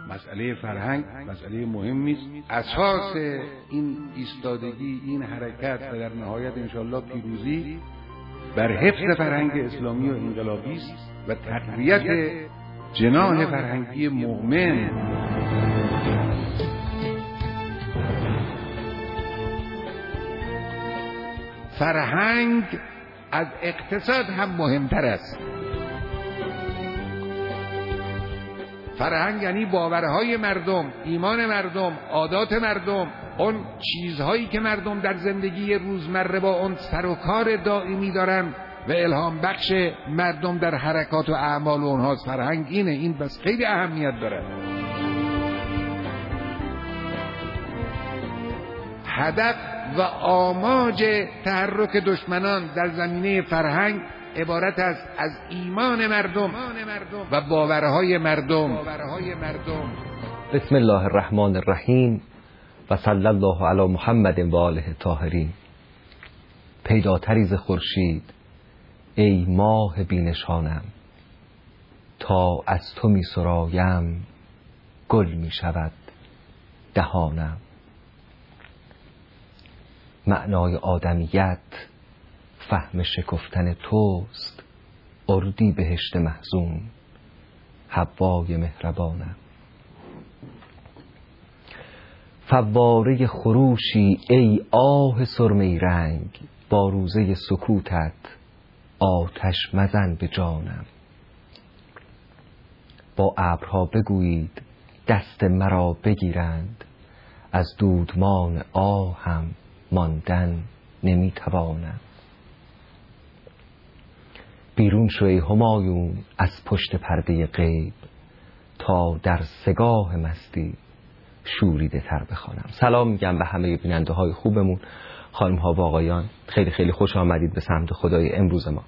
مسئله فرهنگ مسئله مهمی است. اساس این ایستادگی، این حرکت و در نهایت انشالله پیروزی بر حفظ فرهنگ اسلامی و انقلابی است و تقویت جناح فرهنگی مؤمن. فرهنگ از اقتصاد هم مهمتر است. فرهنگ یعنی باورهای مردم، ایمان مردم، عادات مردم، اون چیزهایی که مردم در زندگی روزمره با اون سر و کار دائمی دارن و الهام بخش مردم در حرکات و اعمال اونهاست. فرهنگ اینه، این بس خیلی اهمیت داره. هدف و آماج تحرک دشمنان در زمینه فرهنگ عبارت است از ایمان مردم و باورهای مردم. بسم الله الرحمن الرحیم و صلی الله علی محمد و آله الطاهرین. پیداتری ز خورشید ای ماه بینشانم، تا از تو می سرایم گل می شود دهانم. معنای آدمیت فهم شکفتن توست، اردی بهشت محزون حوای مهربانم. فواره خروشی ای آه سرمه رنگ، با روزه سکوتت آتش مزن به جانم. با ابرها بگویید دست مرا بگیرند، از دودمان آهم ماندن نمیتوانم. بیرون شو ای همایون از پشت پرده غیب، تا در سگاه مستی شوریده تر بخوانم. سلام میگم به همه بیننده های خوبمون، خانم ها و آقایان. خیلی خیلی خوش آمدید به سمت خدای امروز ما.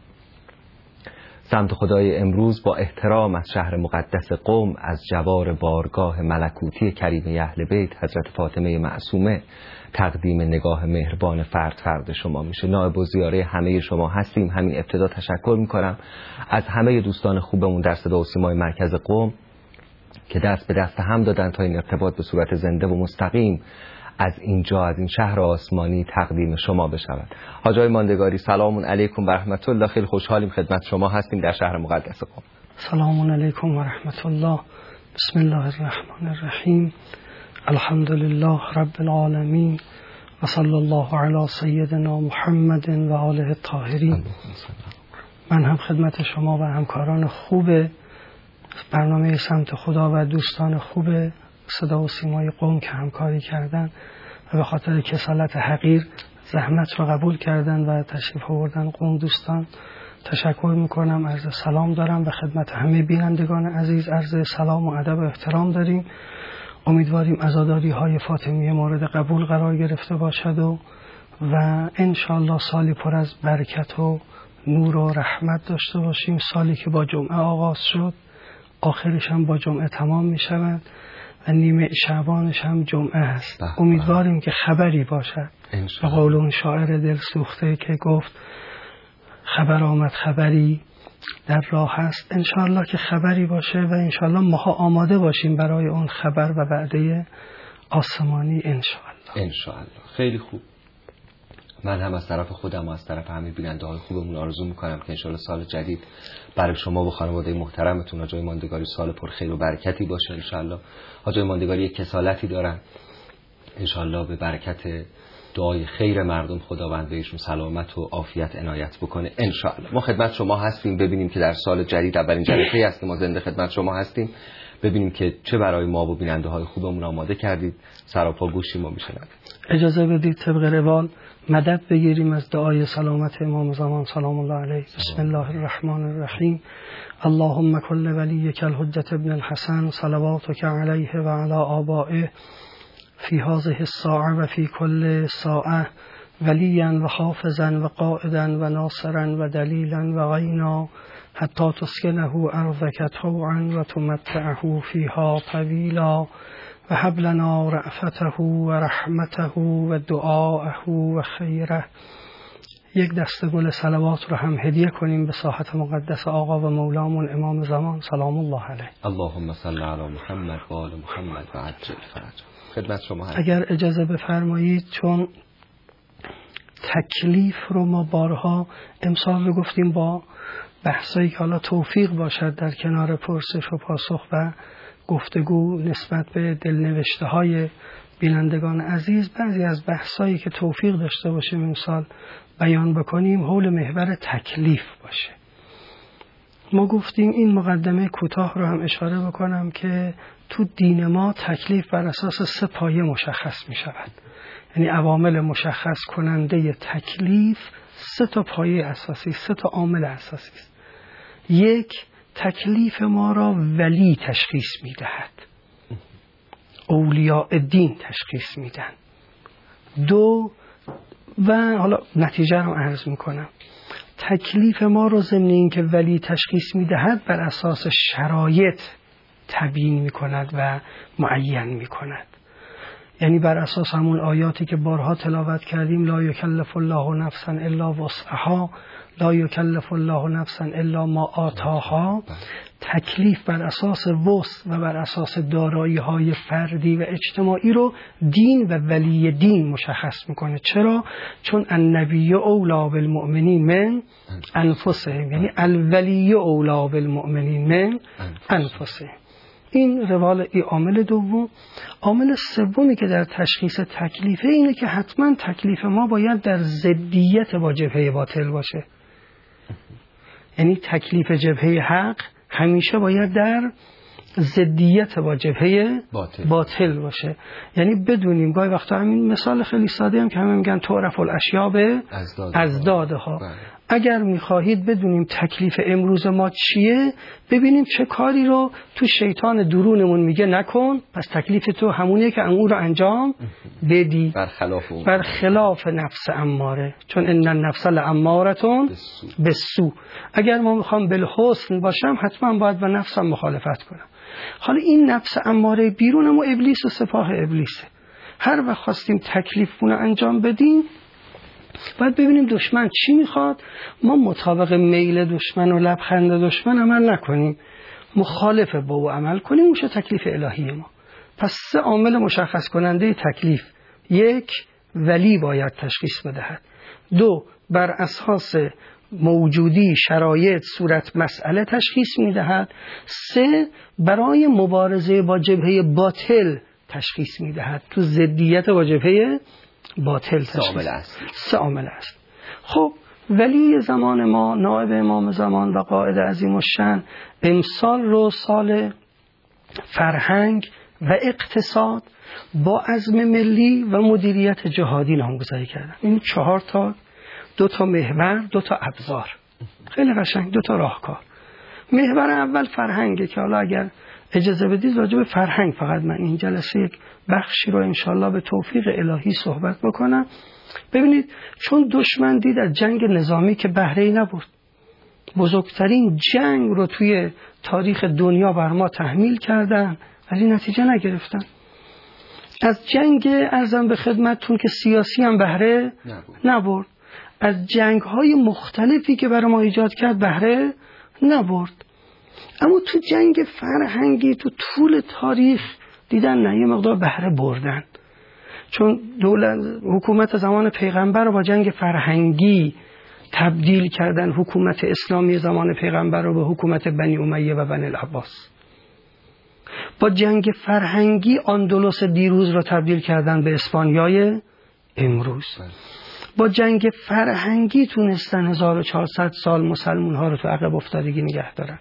سمت خدای امروز با احترام از شهر مقدس قم، از جوار بارگاه ملکوتی کریمه اهل بیت حضرت فاطمه معصومه تقدیم نگاه مهربان فرد شما میشه. نائب الزیاره همه شما هستیم. همین ابتدا تشکر میکنم از همه دوستان خوبمون در صدا و سیمای مرکز قم که دست به دست هم دادن تا این ارتباط به صورت زنده و مستقیم از اینجا، از این شهر آسمانی تقدیم شما بشود. حاجای ماندگاری سلام علیکم و رحمت الله. خیلی خوشحالیم خدمت شما هستیم در شهر مقدس قم. سلام علیکم و رحمت الله. بسم الله الرحمن الرحیم. الحمد لله رب العالمین و صلی الله علی سیدنا محمد و آله الطاهرین. من هم خدمت شما و همکاران خوب برنامه سمت خدا و دوستان خوب صدا و سیمای قم که همکاری کردن و به خاطر کسالت حقیر زحمت رو قبول کردن و تشریف آوردن قم دوستان تشکر میکنم. عرض سلام دارم و خدمت همه بینندگان عزیز عرض سلام و ادب و احترام داریم. امیدواریم عزاداری های فاطمیه مورد قبول قرار گرفته باشد و انشالله سالی پر از برکت و نور و رحمت داشته باشیم. سالی که با جمعه آغاز شد آخرش هم با جمعه تمام می شود و نیمه شعبانش هم جمعه است. امیدواریم که خبری باشد. به قول اون شاعر دل سوخته که گفت خبر آمد خبری در راه است. انشاءالله که خبری باشه و انشاءالله ماها آماده باشیم برای اون خبر و وعده آسمانی انشاءالله. خیلی خوب. من هم از طرف خودم و از طرف همه بیننده های خوبمون آرزو میکنم که انشاءالله سال جدید برای شما و خانواده محترمتون حاجای ماندگاری سال پر خیر و برکتی باشه. انشاءالله حاجای ماندگاری یک کسالتی دارن، انشاءالله به برکت دعای خیر مردم خداوند بهشون سلامت و عافیت عنایت بکنه انشاءالله. ما خدمت شما هستیم ببینیم که در سال جدید اولین جلسه است که ما زنده خدمت شما هستیم، ببینیم که چه برای ما و بیننده های خوبمون آماده کردید. سراپا گوشی ما میشنوید. اجازه بدید طبق روال مدد بگیریم از دعای سلامت امام زمان سلام الله علیه. بسم الله الرحمن الرحیم. اللهم کل ولیک الحجة ابن الحسن صلواتک علیه و علی آبائه فی هذه الساعه و فی کل ساعه ولیا و حافظا و قائدا و ناصرا و دلیلا و غینا حتی تسکنه ارضک طوعا و تمتعه فیها طویلا و هب لنا رأفته و رحمته و دعاءه و خیره یک دسته گل صلوات رو هم هدیه کنیم به ساحت مقدس آقا و مولامون امام زمان سلام الله علیه. اللهم صل علی محمد و آل محمد و عجل فرجه. خدمت شما هست. اگر اجازه بفرمایید، چون تکلیف رو ما بارها امسال رو گفتیم با بحثایی که حالا توفیق باشد در کنار پرسش و پاسخ و گفتگو نسبت به دلنوشته های بینندگان عزیز، بعضی از بحثایی که توفیق داشته باشیم امسال بیان بکنیم حول محور تکلیف باشه. ما گفتیم این مقدمه کوتاه رو هم اشاره بکنم که تو دین ما تکلیف بر اساس 3 پایه مشخص می شود. یعنی عوامل مشخص کننده تکلیف 3 تا پایه اساسی، 3 تا عامل اساسی است. 1، تکلیف ما را ولی تشخیص می دهد، اولیاء دین تشخیص می دهند. 2، و حالا نتیجه رو عرض می کنم، تکلیف ما رو ضمن این که ولی تشخیص می دهد بر اساس شرایط تبیین می کند و معین می کند. یعنی بر اساس همون آیاتی که بارها تلاوت کردیم، لا یکلف الله نفسا الا وسعها، لا یکلف الله نفسا الا ما آتاها. تکلیف بر اساس وسع و بر اساس دارایی های فردی و اجتماعی رو دین و ولی دین مشخص میکنه. چرا؟ چون النبی اولی بالمؤمنین من انفسهم، یعنی الولی اولی بالمؤمنین من انفسهم. این روال ای عامل دوم. عامل سومی که در تشخیص تکلیفه اینه که حتما تکلیف ما باید در ضدیت با جبهه باطل باشه. یعنی تکلیف جبهه حق همیشه باید در ضدیت با جبهه باطل باشه. یعنی بدونیم گاهی وقتا همین مثال خیلی ساده هم که همه میگن تعرف الاشیاء به ازدادها. اگر میخواهید بدونیم تکلیف امروز ما چیه، ببینیم چه کاری رو تو شیطان درونمون میگه نکن، پس تکلیف تو همونیه که اون رو انجام بدی، برخلاف نفس اماره. چون ان النفس لامارتون بالسوء. اگر ما میخوام بالحسن باشم حتما باید با نفسم مخالفت کنم. حالا این نفس اماره بیرونم و ابلیس و سپاه ابلیسه. هر وقت خواستیم تکلیفمون رو انجام بدیم باید ببینیم دشمن چی میخواد، ما مطابق میل دشمن و لبخند دشمن عمل نکنیم، مخالف با او عمل کنیم، میشه تکلیف الهی ما. پس 3 عامل مشخص کننده تکلیف: 1، ولی باید تشخیص بدهد. 2، بر اساس موجودی شرایط صورت مسئله تشخیص میدهد. 3، برای مبارزه با جبهه باطل تشخیص میدهد، تو ضدیت با جبهه باطل تشخیص. 3 عامل است. خب ولی زمان ما، نائب امام زمان و قائد عظیم الشأن، امسال رو سال فرهنگ و اقتصاد با عزم ملی و مدیریت جهادی نامگذاری کردن. این 4 تا، 2 تا محور، 2 تا ابزار، خیلی قشنگ، 2 تا راهکار. محور اول فرهنگه که حالا اگر اجازه بدید راجع به فرهنگ فقط من این جلسه یک بخشی رو انشالله به توفیق الهی صحبت بکنم. ببینید، چون دشمن دید از جنگ نظامی که بهره‌ای نبرد، بزرگترین جنگ رو توی تاریخ دنیا بر ما تحمیل کردن ولی نتیجه نگرفتن. از جنگ ارزم به خدمتتون که سیاسی هم بهره نبرد. از جنگ‌های مختلفی که برای ما ایجاد کرد بهره نبرد. اما تو جنگ فرهنگی تو طول تاریخ دیدن نه، یه مقدار بهره بردن. چون حکومت زمان پیغمبر رو با جنگ فرهنگی تبدیل کردن، حکومت اسلامی زمان پیغمبر رو به حکومت بنی امیه و بنی العباس. با جنگ فرهنگی اندلس دیروز رو تبدیل کردن به اسپانیای امروز. با جنگ فرهنگی تونستن 1400 سال مسلمان ها رو تو عقب افتادگی نگه دارن.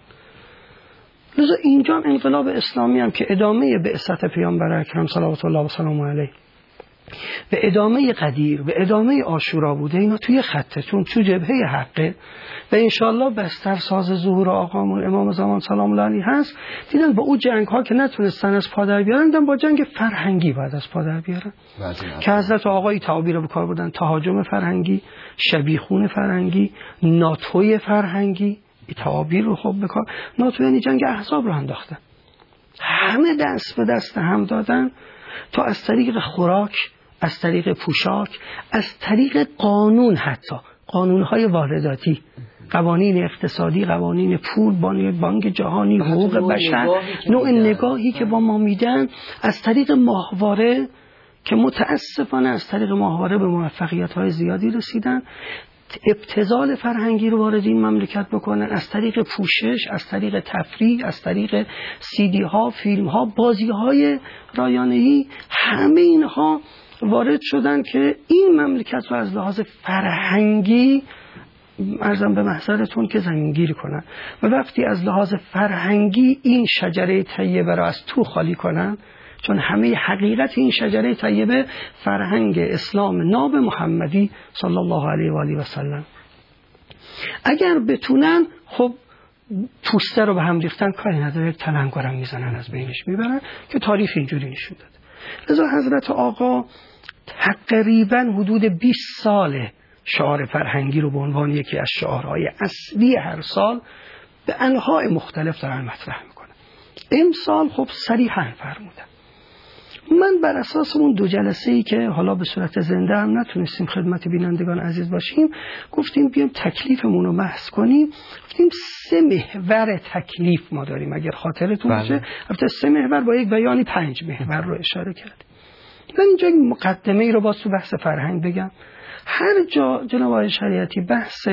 لذا اینجا انقلاب اسلامی هم که ادامه بعثت پیامبر اکرم صلوات الله و سلامه علیه و ادامه قدیر و ادامه عاشورا بوده، اینا توی خطه، چون تو جبهه حقه و انشالله بستر ساز ظهور آقامون امام زمان سلام الله علیه هست. دیدن با او جنگ ها که نتونستن از پادر بیارن، دیدن با جنگ فرهنگی بعد از پادر بیارن که حضرت آقای تعابیر به کار بردن: تهاجم فرهنگی، شبیخون فرهنگی، ناتوی فرهنگی. این تعابیر رو خوب بکار. ناتو یعنی جنگ احزاب رو انداختن، همه دست به دست هم دادن تا از طریق خوراک، از طریق پوشاک، از طریق قانون، حتی قانونهای وارداتی، قوانین اقتصادی، قوانین پول، بانک جهانی، حقوق بشر، نوع نگاهی که با ما میدن از طریق ماهواره که متاسفانه از طریق ماهواره به موفقیت‌های زیادی رسیدن، ابتذال فرهنگی رو وارد این مملکت بکنن، از طریق پوشش، از طریق تفریح، از طریق CD ها، فیلم ها، بازی های رایانه‌ای، همه اینها وارد شدن که این مملکت رو از لحاظ فرهنگی عرضم به محضرتون که زمینگیری کنن. و وقتی از لحاظ فرهنگی این شجره طیبه را از تو خالی کنن، چون همه حقیقت این شجره طیبه فرهنگ اسلام ناب محمدی صلی الله علیه و آله و سلم، اگر بتونن خب پوسته رو به هم ریختن کاری نداره، یک تلنگرم میزنن از بینش میبرن که تاریخ اینجوری نشون داده. لذا حضرت آقا تقریبا حدود 20 ساله شعار فرهنگی رو به عنوان یکی از شعارهای اصلی هر سال به انواع مختلف دارن مطرح میکنن. امسال خب صریحا فرمودن. من بر اساس اون 2 جلسه‌ای که حالا به صورت زنده هم نتونستیم خدمت بینندگان عزیز باشیم، گفتیم بیام تکلیفمون رو بحث کنیم. گفتیم 3 محور تکلیف ما داریم، اگر خاطرتون باشه. البته 3 محور با یک بیانی 5 محور رو اشاره کردیم. من اینجا مقدمه ای رو با تو بحث فرهنگ بگم. هر جا جناب آقای شریعتی بحث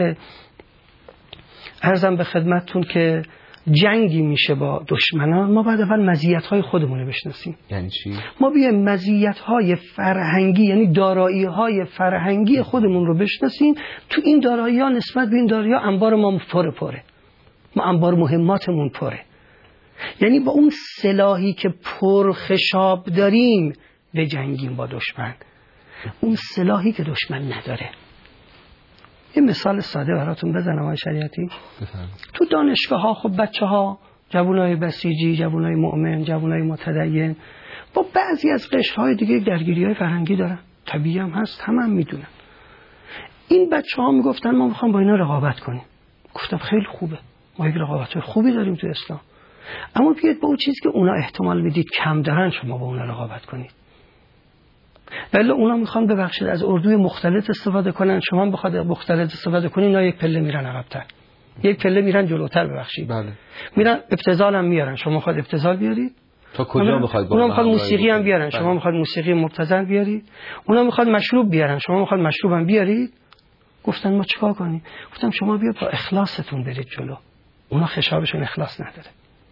عرضم به خدمتتون که جنگی میشه با دشمنان، ما باید اول مزیت‌های خودمون رو بشناسیم. یعنی چی؟ ما بیایم مزیت‌های فرهنگی، یعنی دارایی‌های فرهنگی خودمون رو بشناسیم. تو این دارایی‌ها نسبت به این دارایی‌ها انبار ما پره. ما انبار مهماتمون پره. یعنی با اون سلاحی که پرخشاب داریم به جنگیم با دشمن، اون سلاحی که دشمن نداره. یه مثال ساده براتون بزنم آقای شریعتی. تو دانشگاه ها خب بچه ها، جوانای بسیجی، جوانای مؤمن، جوانای متدین با بعضی از قشرهای دیگه درگیری های فرهنگی دارن، طبیعی هم هست، هم میدونن. این بچه ها میگفتن ما میخوام با اینا رقابت کنیم. گفتم خیلی خوبه، ما یک رقابت خوبی داریم تو اسلام، اما بیاید با اون چیزی که اونا احتمال میدید کم دارن شما با اونا رقابت کنید. ولی اونا میخوان ببخشید از اردوی مختلط استفاده کنن، شما هم بخواد مختلط استفاده کنین، اینا یک پله میرن عقب‌تر، یک پله میرن جلوتر. ببخشید بله. میرن ابتذال هم میارن، شما میخواد ابتذال بیارید. تا کجا میخواید؟ اونا میخواد موسیقی هم بیارن، شما میخواد موسیقی مبتذل بیارید. اونا میخواد مشروب بیارن، شما میخواد مشروب هم بیارید. گفتن ما چیکار کنیم؟ گفتم شما بیا با اخلاصتون برید جلو. اونا خشابشون اخلاص نداره.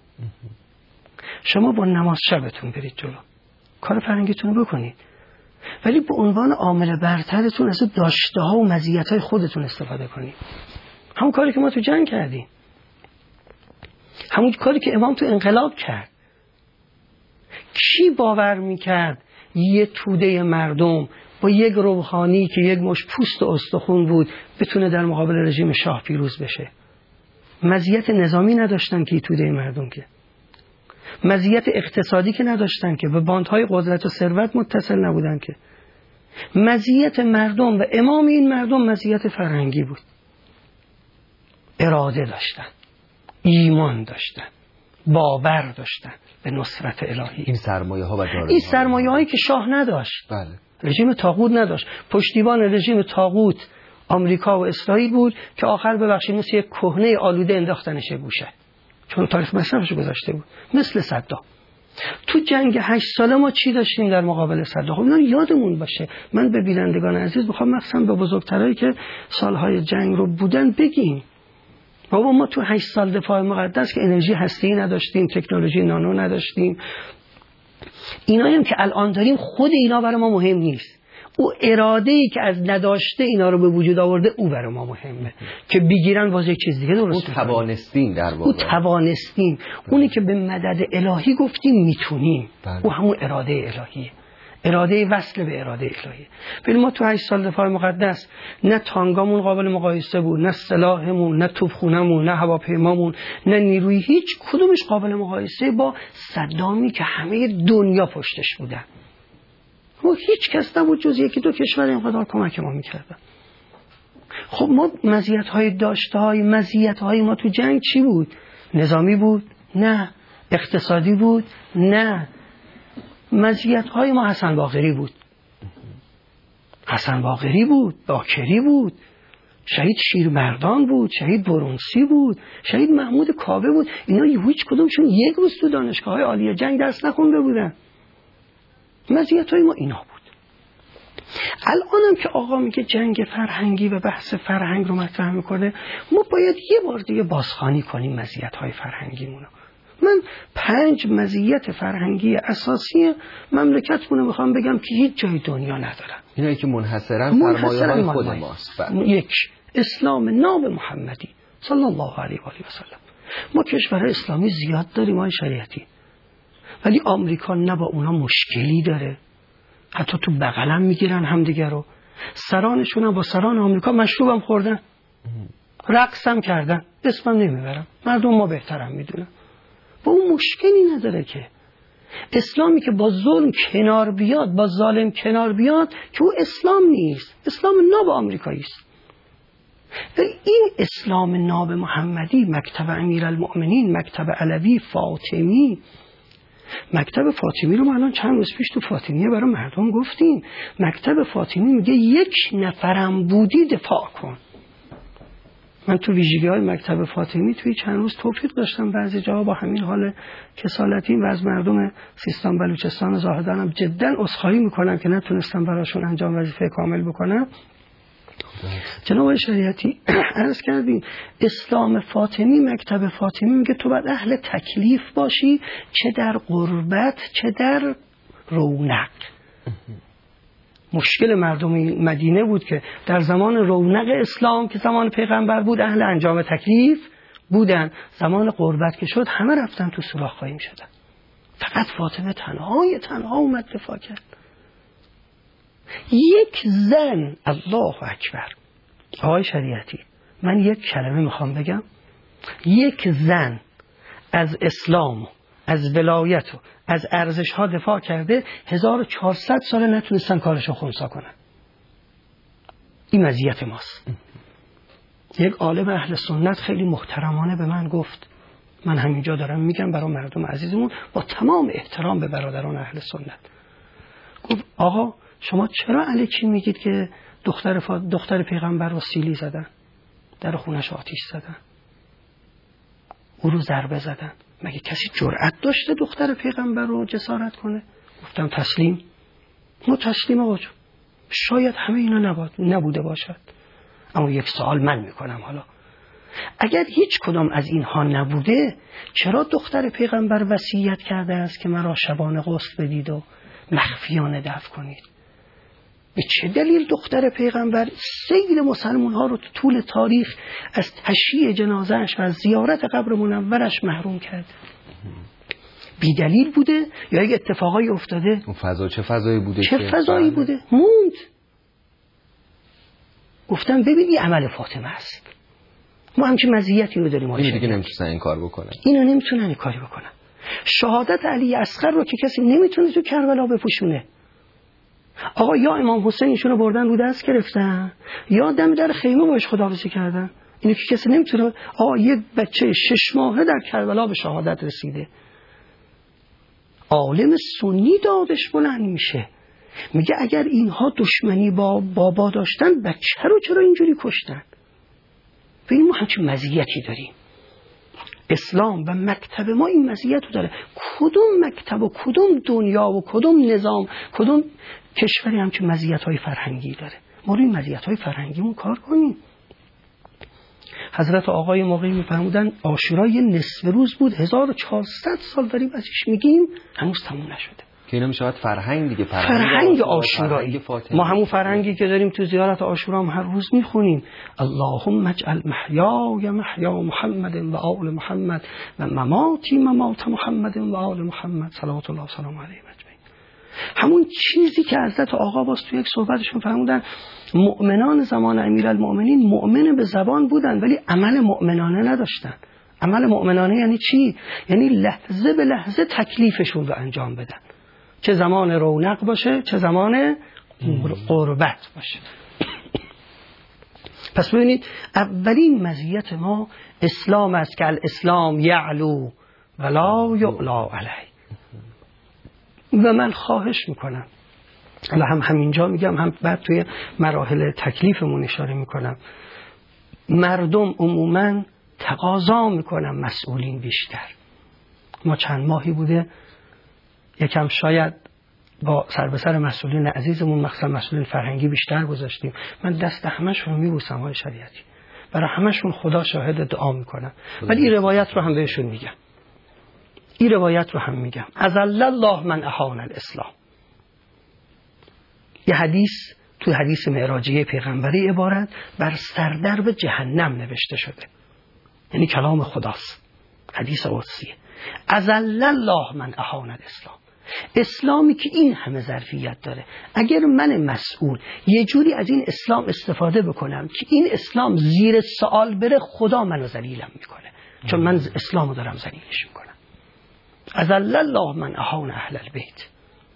شما با نماز شبتون برید جلو، کار فرهنگیتون رو بکنید، ولی به عنوان عامل برترتون از داشته ها و مزیت های خودتون استفاده کنید. همون کاری که ما تو جنگ کردیم، همون کاری که امام تو انقلاب کرد. کی باور میکرد یه توده مردم با یک روحانی که یک مش پوست و استخون بود بتونه در مقابل رژیم شاه پیروز بشه؟ مزیت نظامی نداشتن که توده مردم، که مزیت اقتصادی که نداشتن، که به باندهای قدرت و ثروت متصل نبودن، که مزیت مردم و امام این مردم مزیت فرهنگی بود. اراده داشتن، ایمان داشتن، باور داشتن به نصرت الهی. این سرمایه ها و دارایی، این سرمایه هایی که شاه نداشت. بله. رژیم طاغوت نداشت. پشتیبان رژیم طاغوت آمریکا و اسرائیل بود که آخر ببخشید مثل یک کهنه آلوده انداختنش گوشه، چون تاریخ مصرفش گذاشته بود. مثل صدام. تو جنگ 8 ساله ما چی داشتیم در مقابل صدام؟ اینا یادمون باشه. من به بینندگان عزیز میخوام مخصوصا به بزرگترایی که سالهای جنگ رو بودن بگیم بابا ما تو 8 سال دفاع مقدس که انرژی هسته‌ای نداشتیم، تکنولوژی نانو نداشتیم، اینایی هم که الان داریم خود اینا برای ما مهم نیست. او اراده‌ای که از نداشته اینا رو به وجود آورده او برای ما مهمه که بگیرن واسه چیز دیگه درست. او توانستیم در واقع. او توانستیم. اونی که به مدد الهی گفتیم میتونیم. او همون اراده الهیه. اراده وصل به اراده الهی. ولی ما تو 8 سال دفاع مقدس نه تانگامون قابل مقایسه بود، نه سلاحمون، نه توپخونمون، نه هواپیمامون، نه نیروی، هیچ کدومش قابل مقایسه با صدامی که همه دنیا پشتش بودن. ما هیچ کس نبود جز 1-2 کشور اینقدر کمک ما میکردن. خب ما مزیت‌های داشته‌های مزیت‌های ما تو جنگ چی بود؟ نظامی بود؟ نه. اقتصادی بود؟ نه. مزیت‌های ما حسن باقری بود. حسن باقری بود، باکری بود. شهید شیرمردان بود، شهید برونسی بود، شهید محمود کاوه بود. اینا هیچ کدومشون یک روز تو دانشگاه‌های عالی جنگ درس نخونده بودن. مزیت‌های ما اینا بود. الانم که آقا میگه جنگ فرهنگی و بحث فرهنگ رو مطرح میکنه، ما باید یه بار دیگه بازخوانی کنیم مزیت‌های فرهنگیمونو. من 5 مزیت فرهنگی اساسی مملکتمون رو میخوام بگم که هیچ جای دنیا ندارن. اینایی که منحصراً فرمایه‌های خود ماست. 1. اسلام ناب محمدی صلی الله علیه و آله و سلم. ما کشور اسلامی زیاد داریم های شریعتی، ولی آمریکا نه با اونا مشکلی داره، حتی تو بغلم میگیرن همدیگه رو. سرانشون هم با سران آمریکا مشروبم خوردن، رقصم کردن، اسمم نمیبرم، مردم ما بهترم میدونن. با اون مشکلی نداره که اسلامی که با ظلم کنار بیاد، با ظالم کنار بیاد، که او اسلام نیست، اسلام ناب آمریکایی است. ولی این اسلام ناب محمدی، مکتب امیرالمؤمنین، مکتب علوی، فاطمی، مکتب فاطمی رو ما الان چند روز پیش تو فاطمیه برای مردم گفتیم. مکتب فاطمی میگه 1 نفرم بودی دفاع کن. من تو ویژگی‌های مکتب فاطمی توی چند روز توفیق داشتم بعضی جاها با همین حال کسالتیم و از مردم سیستان بلوچستان و زاهدانم جدا عذرخواهی میکنم که نتونستم براشون انجام وظیفه کامل بکنم. جناب شریعتی عرض کردیم اسلام فاطمی، مکتب فاطمی میگه تو باید اهل تکلیف باشی، چه در غربت چه در رونق. مشکل مردم مدینه بود که در زمان رونق اسلام که زمان پیغمبر بود اهل انجام تکلیف بودن، زمان غربت که شد همه رفتن تو سوراخ خواهیم شدن. فقط فاطمه تنها اومد دفاع کرد. 1 زن، الله اکبر. آقای شریعتی من 1 کلمه میخوام بگم، 1 زن از اسلام، از ولایت و از ارزش ها دفاع کرده، 1400 سال نتونستن کارشو خنثی کنن. این مزیت ماست. 1 عالم اهل سنت خیلی محترمانه به من گفت، من همینجا دارم میگم برای مردم عزیزمون با تمام احترام به برادران اهل سنت، گفت آقا شما چرا علیکی میگید که دختر پیغمبر رو سیلی زدن، در خونش آتیش زدن، او رو ضربه زدن؟ مگه کسی جرأت داشته دختر پیغمبر رو جسارت کنه؟ گفتم تسلیم. ما تسلیم آقا جون. شاید همه اینا نبوده باشد، اما 1 سوال من میکنم، حالا اگر هیچ کدام از اینها نبوده، چرا دختر پیغمبر وصیت کرده است که مرا شبانه غسل بدید و مخفیانه دفن کنید؟ به چه دلیل دختر پیغمبر سیل مسلمان ها رو طول تاریخ از تشییع جنازهش و از زیارت قبر منورش محروم کرد؟ بی دلیل بوده یا یک اتفاقایی افتاده؟ اون فضا چه فضایی بوده؟ چه فضایی بوده؟ موند. گفتم ببینی عمل فاطمه است. ما همچین مزیتی رو داریم. این دیگه نمیتونن این کار بکنن. اینو نمیتونن این کاری بکنن. شهادت علی اصغر رو که کسی نمیتونه تو کربلا بپوشونه. آقا یا امام حسین ایشون رو بردن رو دست گرفتن، یا دم در خیمه باش خداحافظی کردن. اینو که کسی نمیتونه. آقا یک بچه 6 ماهه در کربلا به شهادت رسیده، عالم سنی دادش بلند میشه، میگه اگر اینها دشمنی با بابا داشتن بچه رو چرا اینجوری کشتن؟ ببین ما همچین مزیتی داریم. اسلام و مکتب ما این مزیت رو داره. کدوم مکتب و کدوم دنیا و کدوم نظام کدوم کشوری همچین مزیت‌های فرهنگی داره؟ ما روی مزیت‌های فرهنگیمون کار کنیم. حضرت آقای موقعی می‌فرمودن عاشورا یه نصف روز بود، 1400 سال داریم ازش میگیم، هنوز تموم نشده. که اینا میشه فرهنگ دیگه، فرهنگ عاشورایی. ما همون فرهنگی که داریم تو زیارت عاشورا هم هر روز میخونیم، اللهم اجعل محیای محیا محمد و آل محمد و مماتی ممات محمد و آل محمد صلوات الله و سلام علیه اجمعین. همون چیزی که حضرت آقا باز تو یک صحبتشون فرمودن، مؤمنان زمان امیرالمؤمنین مؤمن به زبان بودن ولی عمل مؤمنانه نداشتن. عمل مؤمنانه یعنی چی؟ یعنی لحظه به لحظه تکلیفشون رو انجام بدن، چه زمان رونق باشه چه زمان غربت باشه. پس ببینید اولین مزیت ما اسلام است که الاسلام یعلو ولا یعلا علیه. و من خواهش میکنم، حالا هم همینجا میگم هم بعد توی مراحل تکلیفمون اشاره میکنم، مردم عموماً تقاضا میکنن مسئولین بیشتر. ما چند ماهی بوده یکم شاید با سر به سر مسئولین عزیزمون، مخصوصا مسئولین فرهنگی، بیشتر گذاشتیم. من دست همشون رو میبوسم های شریعتی، برای همشون خدا شاهد دعا میکنم. ولی این روایت رو هم بهشون میگم، این روایت رو هم میگم، اذل الله من اهان الاسلام. یه حدیث تو حدیث معراجیه پیغمبری عبارت بر سردرب جهنم نوشته شده، یعنی کلام خداست، حدیث قدسیه. اذل الله من اهان الاسلام. اسلامی که این همه ظرفیت داره، اگر من مسئول یه جوری از این اسلام استفاده بکنم که این اسلام زیر سوال بره، خدا منو ذلیلم میکنه، چون من اسلامو دارم ذلیلش میکنم. اذل الله من اهان اهل البیت.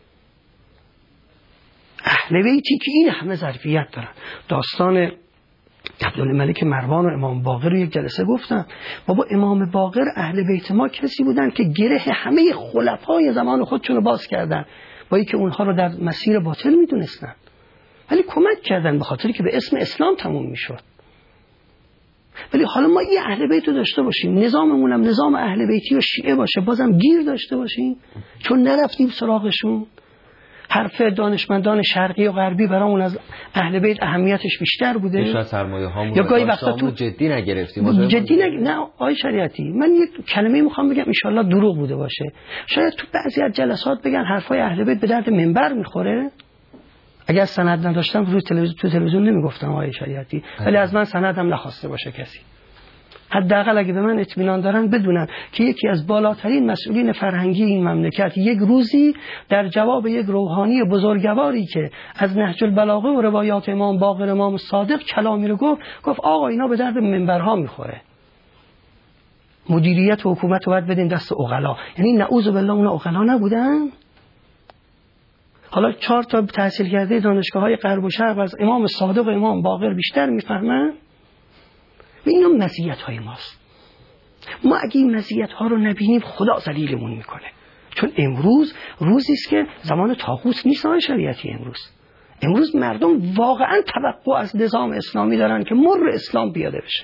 اهل بیتی که این همه ظرفیت دارن. داستان عبدالملک مروان و امام باقر رو یک جلسه گفتم. بابا امام باقر اهل بیت ما کسی بودن که گره همه خلفای زمان خودشون رو باز کردن، با اینکه اونها رو در مسیر باطل میدونستن، ولی کمک کردن به خاطری که به اسم اسلام تموم میشد. ولی حالا ما یه اهل بیت رو داشته باشیم، نظاممون هم نظام اهل بیتی و شیعه باشه، بازم گیر داشته باشیم چون نرفتیم سراغشون. حرف دانشمندان شرقی و غربی برامون از اهل بیت اهمیتش بیشتر بوده. بیشتر سرمایه هامون یا گاهی وقتا تو جدی نگرفتیم. نه آقای شریعتی، من یک کلمه میخوام بگم ان شاءالله دروغ بوده باشه. شاید تو بعضی از جلسات بگن حرفای اهل بیت به درد منبر میخوره. اگر سند نداشتم تو تلویزیون نمیگفتم آقای شریعتی، ولی از من سندم نخواسته باشه کسی. حداقل اگه به من اطمینان دارن بدونن که یکی از بالاترین مسئولین فرهنگی این مملکت یک روزی در جواب یک روحانی بزرگواری که از نهج البلاغه و روایات امام باقر امام صادق کلامی رو گفت آقا اینا به درد منبرها میخوره، مدیریت و حکومت رو باید بدین دست عقلا. یعنی نعوذ بالله اون عقلا نبودن. حالا 4 تا تحصیل کرده دانشگاه‌های غرب و شرق از امام صادق و امام باقر بیشتر میفهمن. و اینا مزیت‌های ماست. ما اگه این مزیت‌ها رو نبینیم خدا ذلیلمون میکنه. چون امروز روزی است که زمان طاغوت نیست آقای شریعتی. امروز مردم واقعا توقع از نظام اسلامی دارن که مر اسلام پیاده بشه.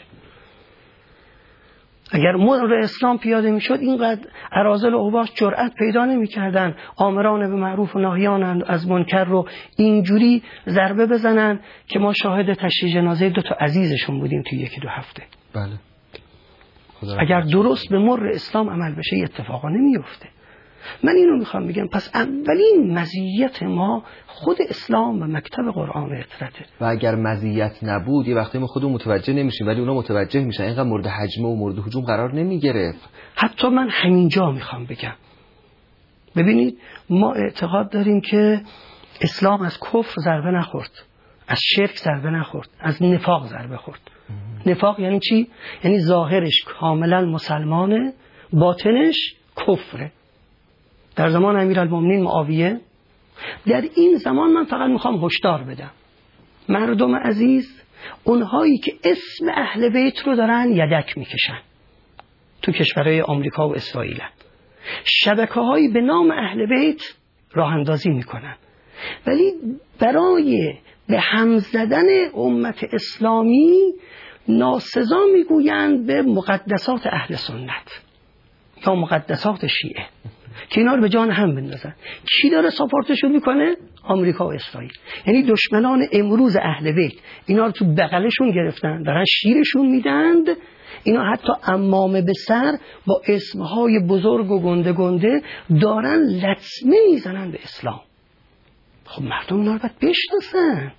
اگر مر اسلام پیاده میشد اینقدر اراذل و اوباش جرأت پیدا نمی‌کردن آمران به معروف و ناهیان از منکر رو اینجوری ضربه بزنن که ما شاهد تشییع جنازه 2 تا عزیزشون بودیم توی 1-2 هفته. بله. اگر درست به مر اسلام عمل بشه این اتفاقا نمیفته. من اینو میخوام بگم پس اولین مزیت ما خود اسلام و مکتب قرآن و اطرته. و اگر مزیت نبود یه وقتی ما خودمون متوجه نمیشیم ولی اونا متوجه میشن، اینقدر مورد هجمه و مورد هجوم قرار نمیگرفت. حتی من همینجا میخوام بگم ببینید ما اعتقاد داریم که اسلام از کفر ضربه نخورد، از شرک ضربه نخورد، از نفاق ضربه خورد. نفاق یعنی چی؟ یعنی ظاهرش کاملا مسلمانه، باطنش کفره. در زمان امیرالمومنین معاویه، در این زمان من فقط میخوام هشدار بدم مردم عزیز، اونهایی که اسم اهل بیت رو دارن یدک میکشن تو کشورهای آمریکا و اسرائیل، شبکه‌هایی به نام اهل بیت راه اندازی میکنن، ولی برای به هم زدن امت اسلامی ناسزا میگویند به مقدسات اهل سنت یا مقدسات شیعه که اینا رو به جان هم بندازن. کی داره ساپورتشون میکنه؟ آمریکا و اسرائیل. یعنی دشمنان امروز اهل بیت اینا رو تو بغلشون گرفتن، دارن شیرشون میدند. اینا حتی عمامه به سر با اسمهای بزرگ و گنده گنده دارن لطمه میزنن به اسلام. خب مردم اینا رو باید بشناسن.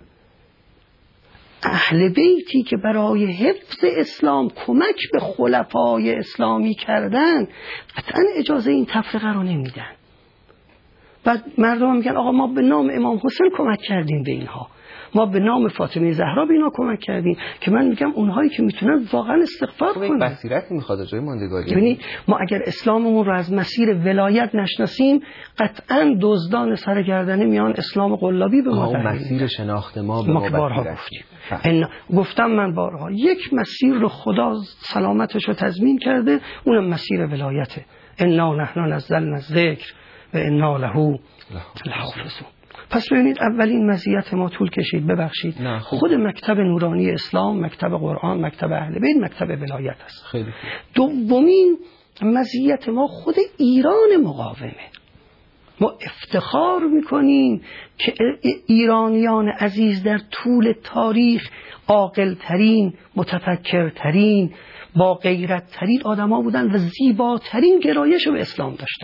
اهل بیتی که برای حفظ اسلام کمک به خلفای اسلامی کردن قطعا اجازه این تفرقه رو نمیدن. بعد مردم میگن آقا ما به نام امام حسین کمک کردیم به اینها، ما به نام فاطمه زهرا به اینا کمک کردیم، که من میگم اونهایی که میتونن واقعا استغفار کنن. بصیرتی میخواد جای ماندگاری. ببینید ما اگر اسلاممون رو از مسیر ولایت نشناسیم قطعا دزدان سرگردنه میان اسلام قلابی به ما مسیر شناخت ما به ما بارها گفتیم. گفتم من بارها یک مسیر رو خدا سلامتش رو تضمین کرده، اونم مسیر ولایته. انا نحن نزلنا الذکر و انا له لحافظون. پس ببینید اولین مزیت ما طول کشید، ببخشید، خود مکتب نورانی اسلام، مکتب قرآن، مکتب اهل بیت، مکتب ولایت است. خیلی. دومین مزیت ما خود ایران مقاومه. ما افتخار میکنیم که ایرانیان عزیز در طول تاریخ عاقل‌ترین، متفکرترین، با غیرت‌ترین آدم‌ها بودن و زیباترین گرایش به اسلام داشتن.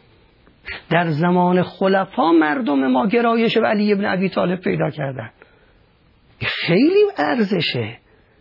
در زمان خلفا مردم ما گرایش به علی ابن ابی طالب پیدا کردن. خیلی ارزشه.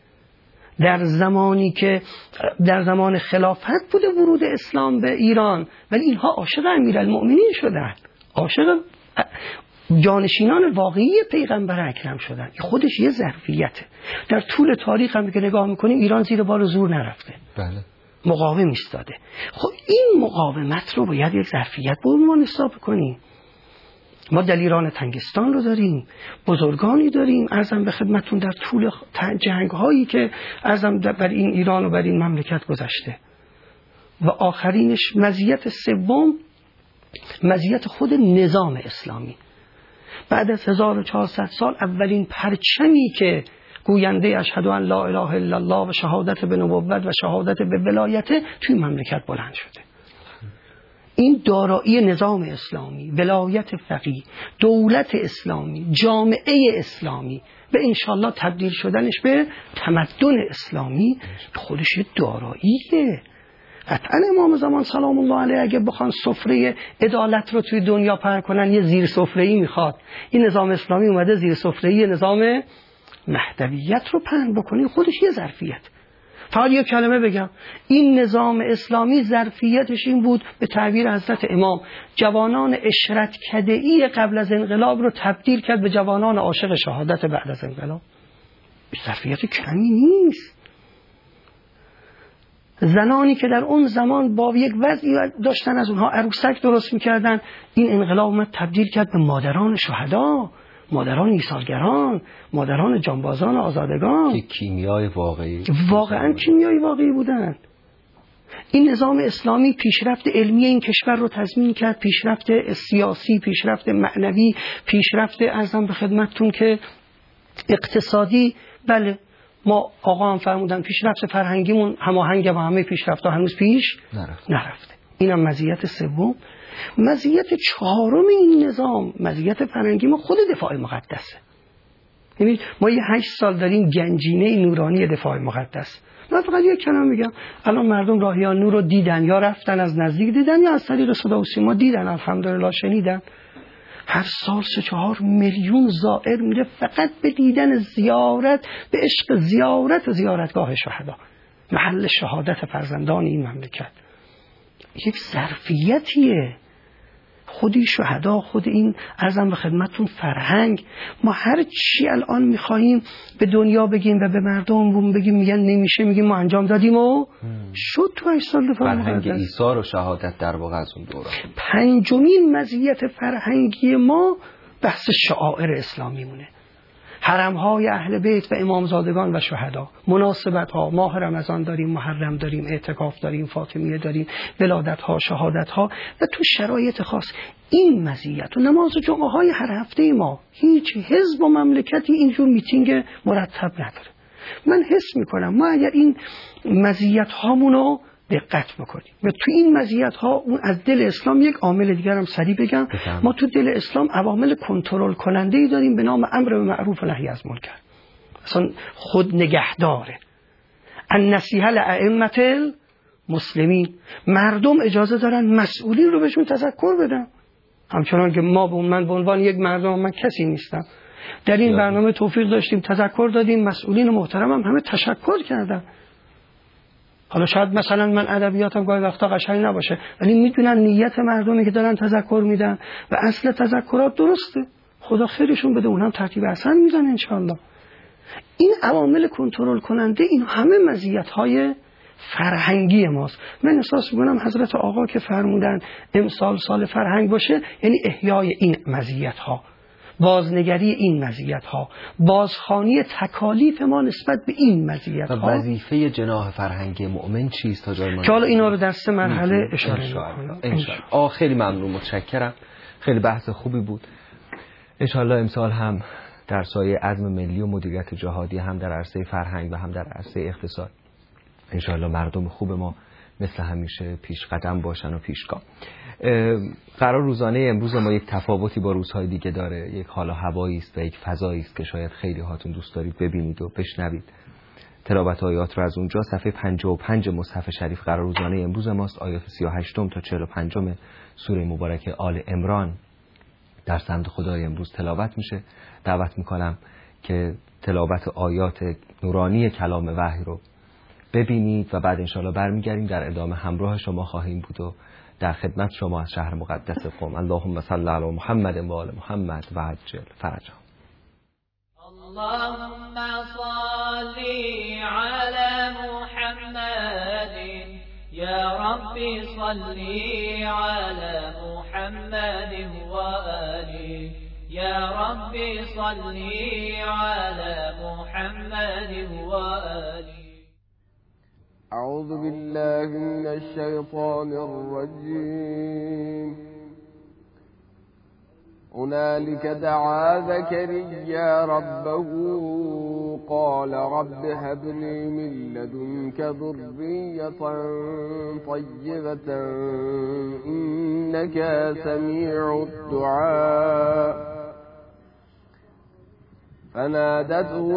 در زمانی که در زمان خلافت بوده ورود اسلام به ایران، ولی اینها عاشق امیرالمؤمنین شدن، عاشق جانشینان واقعی پیغمبر اکرم شدن. این خودش یه ظرفیته. در طول تاریخ هم که نگاه میکنیم ایران زیر بار زور نرفته. بله. مقاوم ایستاده. خب این مقاومت رو باید یک ظرفیت به عنوان حساب کنیم. ما دلیران تنگستان رو داریم، بزرگانی داریم، عرضم به خدمتون در طول جنگ هایی که عرضم بر این ایران و بر این مملکت گذشته. و آخرینش مزیت سوم، مزیت خود نظام اسلامی. بعد از 1400 سال اولین پرچمی که گوینده اشهد ان لا اله الا الله و شهادت به نبوت و شهادت به ولایت توی مملکت بلند شده. این دارایی نظام اسلامی، ولایت فقیه، دولت اسلامی، جامعه اسلامی و انشالله تبدیل شدنش به تمدن اسلامی خودش داراییه. قطعا امام زمان سلام الله علیه اگه بخوان سفره عدالت رو توی دنیا پهن کنن یه زیر سفره‌ای میخواد. این نظام اسلامی اومده زیر سفره‌ای نظام مهدویت رو پهن بکنه، خودش یه ظرفیت. فقط یک کلمه بگم، این نظام اسلامی ظرفیتش این بود به تعبیر حضرت امام جوانان اشرت کده‌ای قبل از انقلاب رو تبدیل کرد به جوانان عاشق شهادت بعد از انقلاب. ظرفیت کمی نیست. زنانی که در اون زمان با یک وضعی داشتن از اونها عروسک درست میکردن، این انقلاب اومد تبدیل کرد به مادران شهدا، مادران ایثارگران، مادران جانبازان آزادگان که کیمیای واقعی، واقعا کیمیای واقعی بودن. این نظام اسلامی پیشرفت علمی این کشور رو تضمین کرد، پیشرفت سیاسی، پیشرفت معنوی، پیشرفت ارزم به خدمتتون که اقتصادی. بله ما آقا هم فرمودن پیشرفت فرهنگیمون هماهنگ با همه پیشرفت‌ها هنوز پیش نرفته. اینم مزیت سوم. مزیت چهارم این نظام، مزیت فرهنگی ما خود دفاع مقدسه. یعنی ما یه 8 سال داریم گنجینه نورانی دفاع مقدس. من فقط یک کلمه میگم، الان مردم راهیان نور رو دیدن یا رفتن از نزدیک دیدن یا از طریق صدا و سیما دیدن، الحمدلله شنیدن. هر سال 3-4 میلیون زائر میره فقط به دیدن زیارت، به عشق زیارت و زیارتگاه شهدا، محل شهادت فرزندان این مملکت. یک ظرفیتیه. خودی شهدا، خود این عرضم به خدمتون فرهنگ. ما هر چی الان میخواییم به دنیا بگیم و به مردم بگیم میگن نمیشه، میگیم ما انجام دادیم و شد. تو 8 سال فرهنگ ایثار و شهادت در واقع از اون دوران. پنجمین مزیت فرهنگی ما بحث شعائر اسلامی مونه. حرم‌های اهل بیت و امامزادگان و شهدا، مناسبت‌ها، ماه رمضان داریم، محرم داریم، اعتکاف داریم، فاطمیه داریم، ولادت‌ها، شهادت‌ها و تو شرایط خاص. این مزیت و نماز جمعه‌های هر هفته ما، هیچ حزب و مملکتی اینجور میتینگ مرتب نداره. من حس میکنم ما اگر این مزیت‌هامونو دقت بکنیم و تو این مزیت‌ها اون از دل اسلام یک عامل دیگر هم سریع بگم، ما تو دل اسلام عوامل کنترل کننده‌ای داریم به نام امر به معروف و نهی از منکر. اصلا خود نگهداره. النصیحه لائمه المسلمین، مردم اجازه دارن مسئولین رو بهشون تذکر بدن. همچنان که من به عنوان یک مردم، من کسی نیستم، در این برنامه توفیق داشتیم تذکر دادیم، مسئولین محترمم همه تشکر کردن. حالا شاید مثلا من ادبیاتم گاهی وقتا قشنگ نباشه، ولی میدونن نیت مردمی که دارن تذکر میدن و اصل تذکرات درسته، خدا خیرشون بده، اونم ترتیب احسن میزنه انشاءالله. این عوامل کنترل کننده، این همه مزیت‌های فرهنگی ماست. من احساس می‌کنم حضرت آقا که فرمودن امسال سال فرهنگ باشه، یعنی احیای این مزیت‌ها، بازنگری این مزیت‌ها، بازخوانی تکالیف ما نسبت به این مزیت‌ها. وظیفه جناح فرهنگی مؤمن چیست تا جای ما؟ که حالا اینا رو در 3 مرحله اشاره می‌کنم. خیلی ممنون، متشکرم. خیلی بحث خوبی بود. انشاءالله امسال هم در سایه عزم ملی و مدیریت جهادی، هم در عرصه فرهنگ و هم در عرصه اقتصاد، انشاءالله مردم خوب ما مثل همیشه پیش قدم باشن و پیشگام. قرار روزانه امروز ما یک تفاوتی با روزهای دیگه داره. یک حال و هوایی است و یک فضایی است که شاید خیلی هاتون دوست دارید ببینید و بشنوید. تلاوت آیات رو از اونجا صفحه 55 مصحف شریف قرار روزانه امروز ماست. آیات 38 تا 45 سوره مبارکه آل عمران در صمد خدای امروز تلاوت میشه. دعوت میکنم که تلاوت آیات نورانی کلام وحی رو ببینید و بعد انشاءالله برمیگردیم در ادامه همراه شما خواهیم بود و در خدمت شما از شهر مقدس قم. اللهم صل علی محمد و آل محمد و عجل فرجهم. اللهم صل على محمد يا ربي صل على محمد وآله يا ربي صل على محمد وآله. أعوذ بالله من الشيطان الرجيم. هنالك دعا زكريا ربه قال رب هب لي من لدنك ذرية طيبة إنك سميع الدعاء. فنادته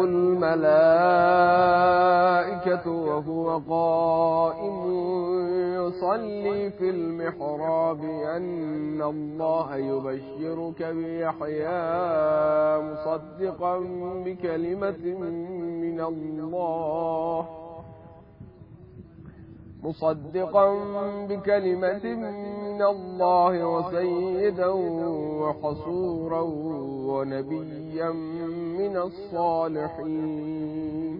الملائكة وهو قائم يصلي في المحراب أن الله يبشرك بيحيى مصدقا بكلمة من الله وسيدا وحصورا ونبيا من الصالحين.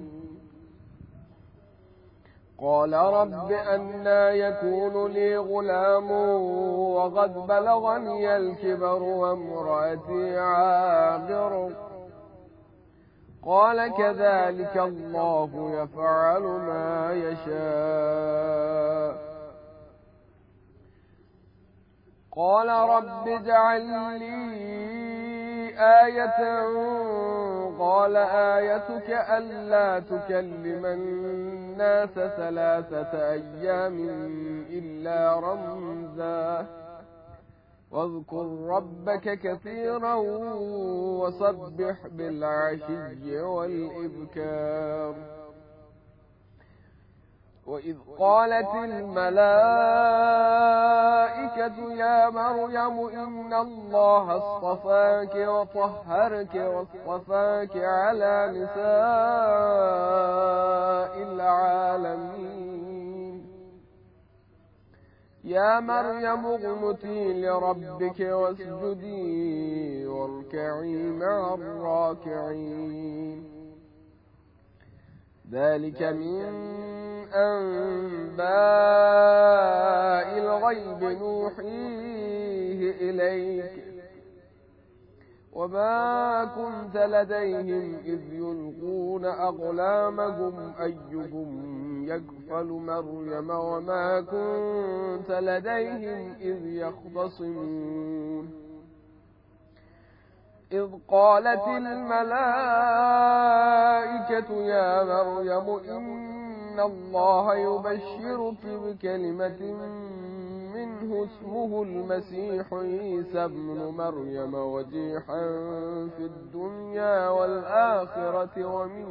قال رب أنى يكون لي غلام وقد بلغني الكبر وامرأتي عاقر. قال كذلك الله يفعل ما يشاء. قال رب اجعل لي آية. قال آيتك ألا تكلم الناس 3 أيام إلا رمزا واذكر ربك كثيرا وسبح بالعشي والإبكار. وإذ قالت الملائكة يا مريم إن الله اصطفاك وطهرك واصطفاك على نساء العالمين. يا مريم اقنتي لربك واسجدي واركعي مع الراكعين. ذلك من أنباء الغيب نوحيه إليك وما كنت لديهم إذ يلقون أقلامهم أيهم يكفل مريم وما كنت لديهم إذ يختصمون. إذ قالت الملائكة يا مريم إن الله يبشرك بكلمة منه اسمه المسيح عيسى ابن مريم وجيحا في الدنيا والآخرة ومن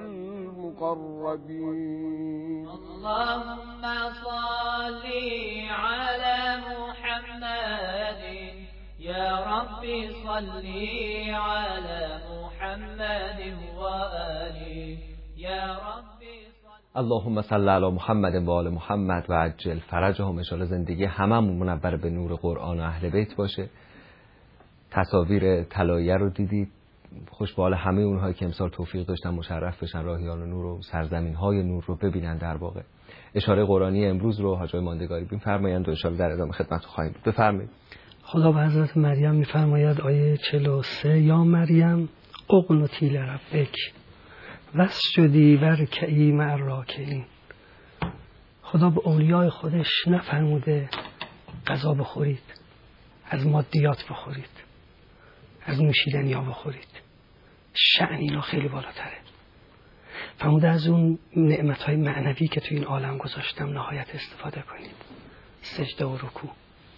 المقربين. اللهم صل على محمد يا ربي صل على محمد وآله يا ربي اللهم صل علی محمد و آل محمد و عجل فرجهم. ان شاءالله زندگی هممون منور به نور قرآن و اهل بیت باشه. تصاویر طلایه رو دیدید. خوش به حال همه اونهایی که امسال توفیق داشتن مشرف بشن راهیان نور و سرزمین‌های نور رو ببینن. در واقع اشاره قرآنی امروز رو حاجی ماندگاری بفرمایند و ان شاءالله در ادامه خدمت خواهیم بود. بفرمایید. خدا به حضرت مریم میفرماید آیه 43 یا مریم اقنتی لربک واسجدی ورکعی مع الراکعین. خدا به اولیای خودش نفرموده غذا بخورید، از مادیات بخورید، از نوشیدنی ها بخورید. شأن اینا خیلی بالاتره. فرموده از اون نعمت‌های معنوی که تو این عالم گذاشتم نهایت استفاده کنید. سجده و رکوع.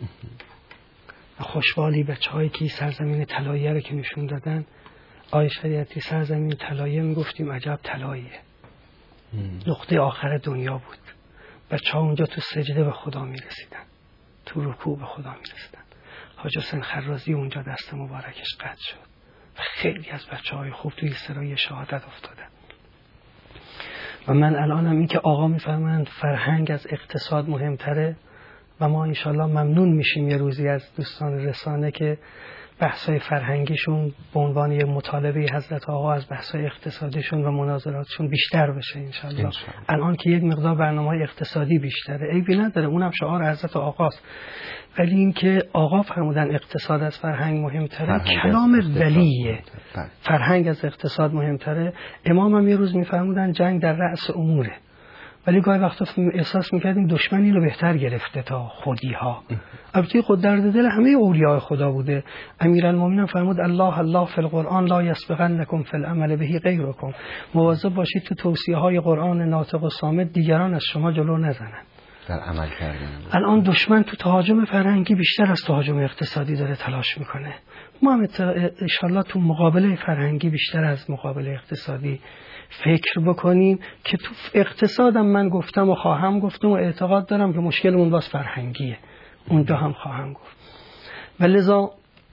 و خوشحالی بچه‌هایی که سرزمین طلاییه رو که نشون دادن، آیه شریعتی سرزمین طلاییه میگفتیم عجب طلاییه. نقطه آخر دنیا بود. بچه‌ها اونجا تو سجده به خدا میرسیدن. تو رکوع به خدا میرسیدن. حاج حسین خرازی اونجا دست مبارکش قطع شد. و خیلی از بچه‌های خوب توی سرای شهادت افتادن. و من الانم این که آقا میفرمایند فرهنگ از اقتصاد مهمتره و ما انشالله ممنون میشیم یه روزی از دوستان رسانه که بحث‌های فرهنگیشون به عنوان یه مطالبه حضرت آقا از بحث‌های اقتصادیشون و مناظراتشون بیشتر بشه انشالله. الان که یک مقدار برنامه‌های اقتصادی بیشتره عیبی نداره، اونم شعار حضرت آقاست، ولی این که آقا فرمودن اقتصاد از فرهنگ مهمتره کلام ولیه. فرهنگ از اقتصاد مهمتره. امام هم یه روز میفرمودن جنگ در رأس اموره، ولی گاهی وقتا احساس میکردیم دشمنی رو بهتر گرفته تا خودی ها. البته خود درد دل همه اولیاء خدا بوده. امیرالمومنین فرمود الله الله فی القرآن لا یسبقنکم فی العمل به غیرکم. مواظب باشید تو توصیه های قرآن ناطق و صامت دیگران از شما جلو نزنن در عمل کردن. الان دشمن تو تهاجم فرهنگی بیشتر از تهاجم اقتصادی داره تلاش میکنه. ما هم انشالله تو مقابله فرهنگی بیشتر از مقابله اقتصادی فکر بکنیم که تو اقتصادم من گفتم و خواهم گفتم و اعتقاد دارم که مشکلمون باز فرهنگیه، اونجا هم خواهم گفت. و لذا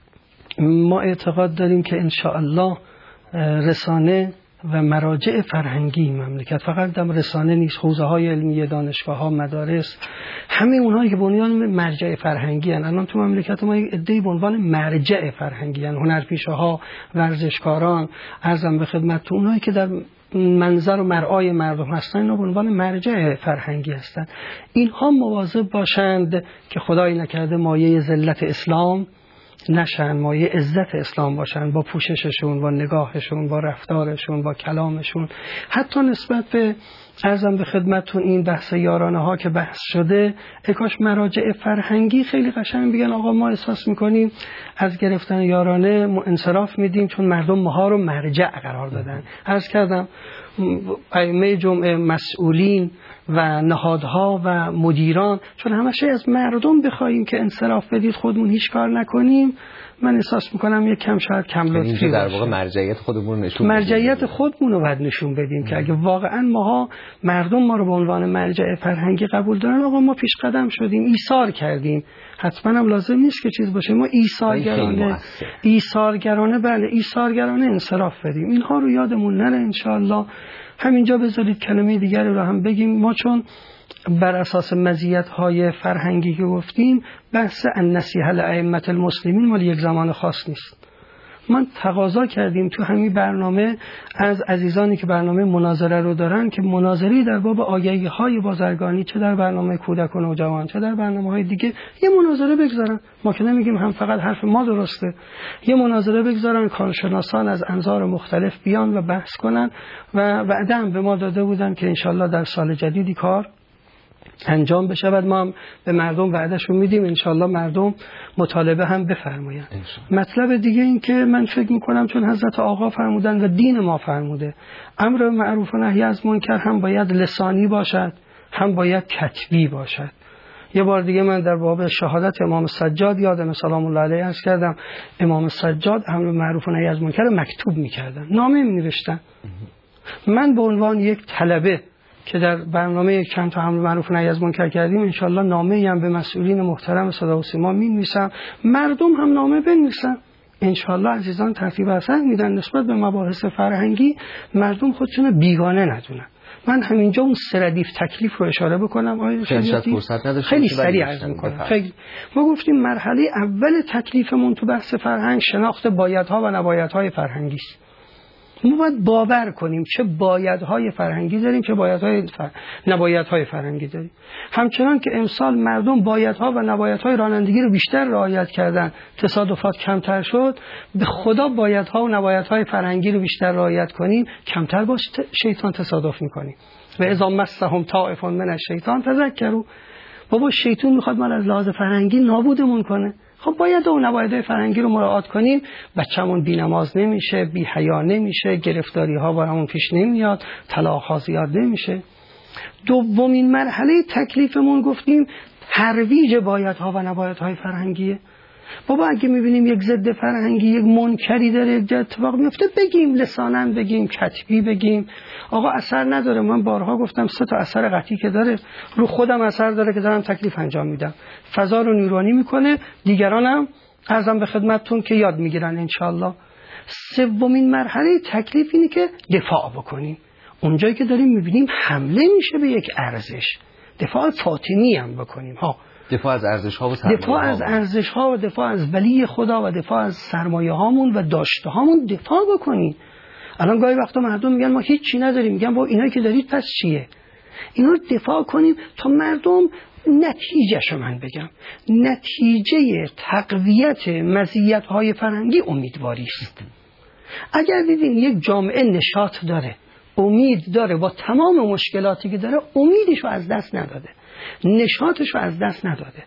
ما اعتقاد داریم که انشاءالله رسانه و مراجع فرهنگی مملکت، فقط هم رسانه نیست، حوزه های علمیه، دانشگاه ها، مدارس، همه اونهایی که به عنوان مرجع فرهنگی هستند. الان تو مملکت ما یک عده‌ای به عنوان مرجع فرهنگی هستند، هنرپیشه ها، ورزشکاران، عرضم به خدمت اونهایی که در منظر و مرعای مردم هستن، اینا به عنوان مرجع فرهنگی هستند. اینها مواظب باشند که خدای نکرده مایه ذلت اسلام نشن، مایه عزت اسلام باشن، با پوشششون، با نگاهشون، با رفتارشون، با کلامشون. حتی نسبت به عرضم به خدمتتون این بحث یارانه ها که بحث شده، اکاش مراجع فرهنگی خیلی قشنگ بگن آقا ما احساس میکنیم از گرفتن یارانه انصراف میدیم چون مردم ماها رو مرجع قرار دادن. عرض کردم ائمه جمعه، مسئولین و نهادها و مدیران، چون همشه از مردم بخوایم که انصراف بدید خودمون هیچ کار نکنیم، من احساس میکنم یک کم شاید کم لطفی باشه. در واقع مرجعیت خودمون نشون بدیم. مرجعیت خودمون رو باید نشون بدیم که اگه واقعا ماها مردم ما رو به عنوان مرجع فرهنگی قبول دارن، آقا ما پیش قدم شدیم، ایثار کردیم. حتما هم لازم نیست که چیز باشه، ما ایثارگرانه انصراف بدیم. اینها رو یادمون نره انشاءالله. همینجا بذارید کلمه دیگری رو هم بگیم. ما چون بر اساس مزیت‌های فرهنگی که گفتیم، بحث النصیحه لائمه المسلمین مال یک زمان خاص نیست. من تقاضا کردیم تو همین برنامه از عزیزانی که برنامه مناظره رو دارن که مناظری در باب آگهی‌های بازرگانی، چه در برنامه کودک و نوجوان چه در برنامه‌های دیگه، یه مناظره بگذارن. ما که نمیگیم هم فقط حرف ما درسته، یه مناظره بگذارن، کارشناسان از انظار مختلف بیان و بحث کنن. و وعده هم به ما داده بودن که انشالله در سال جدیدی کار انجام بشود. ما هم به مردم وعدهشون میدیم انشالله مردم مطالبه هم بفرمایند. مطلب دیگه این که من فکر میکنم چون حضرت آقا فرمودن و دین ما فرموده امر معروف و نهی از منکر هم باید لسانی باشد هم باید کتبی باشد. یه بار دیگه من در باب شهادت امام سجاد یادم سلام الله علیه عرض کردم، امام سجاد امر معروف و نهی از منکر مکتوب میکردن، نامه مینوشتن. من به عنوان یک طلبه که در برنامه چند تا امر معروف و نهی از منکر کردیم، انشالله نامه‌ای هم به مسئولین محترم صدا و سیما می‌نویسم، مردم هم نامه بنویسن. انشالله عزیزان ترتیب اصل میدن نسبت به مباحث فرهنگی، مردم خودشون بیگانه ندونن. من همینجا اون سردیف تکلیف رو اشاره بکنم. آیا خیلی سریع عرض میکنم. خیلی ما گفتیم مرحله اول تکلیفمون تو بحث فرهنگ شناخت بایدها و نبایدهای فرهنگی است. ما باید باور کنیم چه بایدهای فرهنگی داریم، چه نبایدهای فرهنگی داریم. همچنان که امسال مردم بایدها و نبایدهای رانندگی رو بیشتر رعایت کردن، تصادفات کمتر شد، به خدا بایدها و نبایدهای فرهنگی رو بیشتر رعایت کنیم، کمتر با شیطان تصادف میکنیم. و اذا مسهم طائف من الشیطان تذکروا. بابا شیطان میخواد ما از لحاظ فرهنگی نابودمون کنه. خب باید اون نبایدهای فرهنگی رو مراعات کنیم. بچه‌مون بی‌نماز نمیشه، بی‌حیا نمیشه، گرفتاری‌ها برامون پیش نمیاد، طلاق‌ها زیاد نمیشه. دومین مرحله تکلیفمون گفتیم ترویج بایدها و نبایدهای فرهنگیه. بابا اگه میبینیم یک ضد فرهنگی، یک منکری داره اتفاق میفته، بگیم، لساناً بگیم، کتبی بگیم. آقا اثر نداره. من بارها گفتم 3 تا اثر قطعی که داره، رو خودم اثر داره که دارم تکلیف انجام میدم، فضا رو نورانی میکنه، دیگرانم عرضم به خدمتتون که یاد میگیرن انشالله. سومین مرحله تکلیف اینه که دفاع بکنیم. اونجایی که داریم میبینیم حمله میشه به یک ارزش، دفاع فاطمی هم بکنیم ها. دفاع از ارزش‌ها و سرمایه‌ها، دفاع از ارزش‌ها و دفاع از ولی خدا و دفاع از سرمایه‌هامون و داشته‌هامون دفاع بکنیم. الان گاهی وقتا مردم میگن ما هیچ چی نداریم، میگن با اینایی که دارید پس چیه؟ اینا رو دفاع کنیم تا مردم نتیجه‌شو من بگم. نتیجه تقویت مزیت‌های فرهنگی امیدواری است. اگر دیدین یک جامعه نشاط داره، امید داره، با تمام مشکلاتی که داره امیدشو از دست نداده، نشاطشو از دست نداده،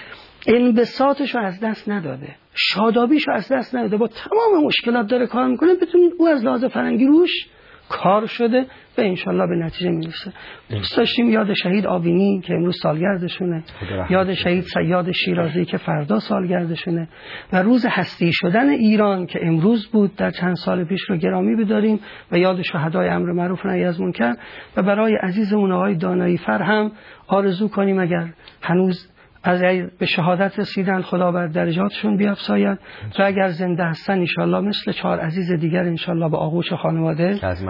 انبساطشو از دست نداده، شادابیشو از دست نداده، با تمام مشکلات داره کار میکنه، بتونید او از لحاظ فرهنگی روش کار شده و انشالله به نتیجه میرسه. دوست داشتیم یاد شهید آبینی که امروز سالگردشونه، یاد شهید صیاد شیرازی که فردا سالگردشونه و روز هستی شدن ایران که امروز بود در چند سال پیش رو گرامی بداریم و یاد شهدای امر معروف و نهی از منکر و برای عزیزمون آقای دانایی فر هم آرزو کنیم اگر هنوز از به شهادت رسیدن خدا بر درجاتشون بیافزاید و اگر زنده هستن انشالله مثل 4 عزیز دیگر انشالله به آغوش خانواده از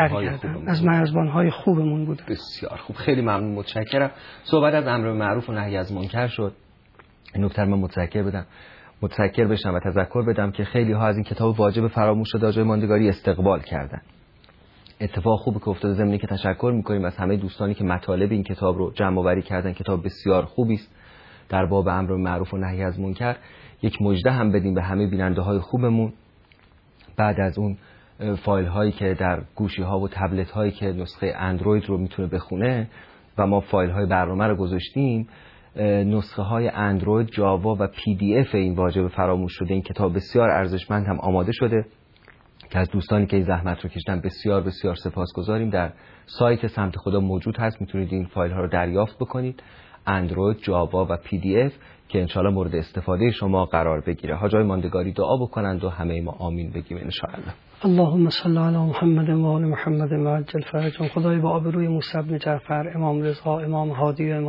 مرزبانهای خوبمون بود. بسیار خوب، خیلی ممنون، متشکرم. صحبت از امر معروف و نهی از منکر شد. این نکته من متذکر بشم و تذکر بدم که خیلی ها از این کتاب واجب فراموش شده جای ماندگاری استقبال کردن. اتفاق خوبی که افتاده، ضمن که تشکر می‌کنیم از همه دوستانی که مطالب این کتاب رو جمع آوری کردن. کتاب بسیار خوبی است در باب امر معروف و نهی از منکر. یک مژده هم بدیم به همه بیننده‌های خوبمون. بعد از اون فایل هایی که در گوشی ها و تبلت هایی که نسخه اندروید رو میتونه بخونه و ما فایل های برنامه رو گذاشتیم، نسخه های اندروید، جاوا و پی دی اف این واجب فراموش شده این کتاب بسیار ارزشمند هم آماده شده که از دوستانی که این زحمت رو کشیدن بسیار بسیار سپاسگزاریم. در سایت سمت خدا موجود هست، میتونید این فایل ها رو دریافت بکنید، اندروید، جاوا و پی دی اف، که انشالله مورد استفاده شما قرار بگیره. حاجای ماندگاری دعا بکنند و همه ما آمین بگیم انشالله. اللهم صل علی محمد و آل محمد و عجل فرجهم. خدای با آبروی موسی بن جعفر، امام رضا، امام هادی و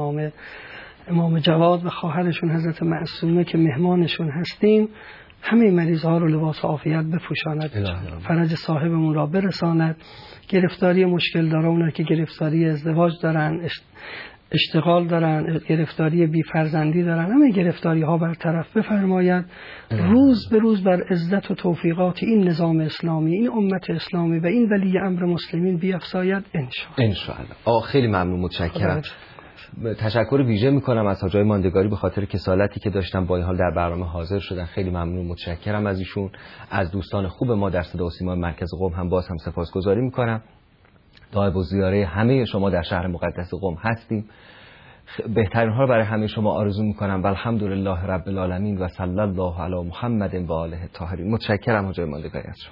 امام جواد و خواهرشون حضرت معصومه که مهمانشون هستیم، همه مریض‌ها رو لباس عافیت بپوشاند، فرج صاحبمون را برساند، گرفتاری مشکل داران که گرفتاری ازدواج دارن، اشتغال دارن، گرفتاری بی فرزندی دارن، همه گرفتاری ها برطرف بفرماید. روز به روز بر عزت و توفیقات این نظام اسلامی، این امت اسلامی و این ولی امر مسلمین بیفزاید انشاءالله. خیلی ممنون، متشکرم. تشکر ویژه میکنم از حاجای ماندگاری به خاطر کسالتی که داشتن با این حال در برنامه حاضر شدن. خیلی ممنون، متشکرم از ایشون. از دوستان خوب ما در صدا و سیما مرکز قم هم باز هم سپاسگزاری میکنم. دعای و زیاره همه شما در شهر مقدس قم هستیم. بهترین ها رو برای همه شما آرزو میکنم و الحمدلله رب العالمین و صلی الله علی محمد و آله الطاهرین. متشکرم حاجای ماندگاری از شما.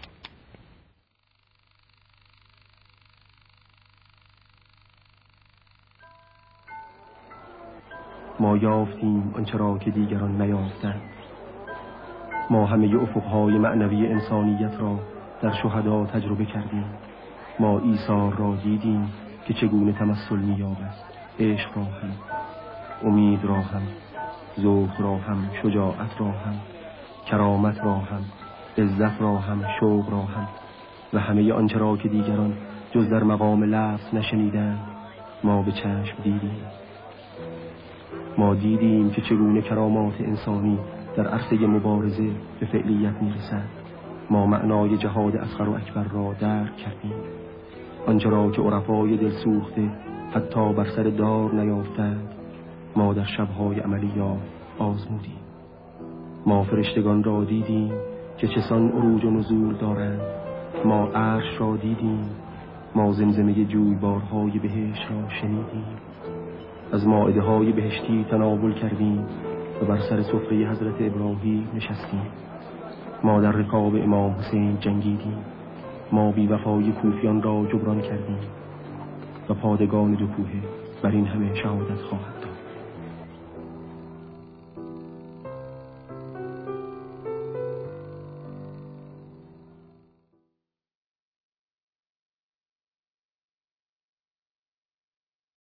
ما یافتیم آنچه را که دیگران نیافتند. ما همه افقهای معنوی انسانیت را در شهدا تجربه کردیم. ما ایثار را دیدیم که چگونه تمثل می‌یابد، عشق را هم، امید را هم، ذوق را هم، شجاعت را هم، کرامت را هم، عزت را هم، شوق را هم و همه آنچه را که دیگران جز در مقام لفظ نشنیدند ما به چشم دیدیم. ما دیدیم که چگونه کرامات انسانی در عرصه مبارزه به فعلیت می‌رسد. ما معنای جهاد اصغر و اکبر را درک کردیم. آنچه را که عرفای دل سوخته حتی بر سر دار نیافتند ما در شب‌های عملیات آزمودیم. ما فرشتگان را دیدیم که چسان عروج و نزول دارند. ما عرش را دیدیم. ما زمزمه جویبارهای بهشت را شنیدیم. از مائده‌های بهشتی تناول کردیم و بر سر سفره حضرت ابراهیم نشستیم. ما در رکاب امام حسین جنگیدیم. ما بی وفای کوفیان را جبران کردیم و پادگان دو کوه بر این همه شهادت خواهد.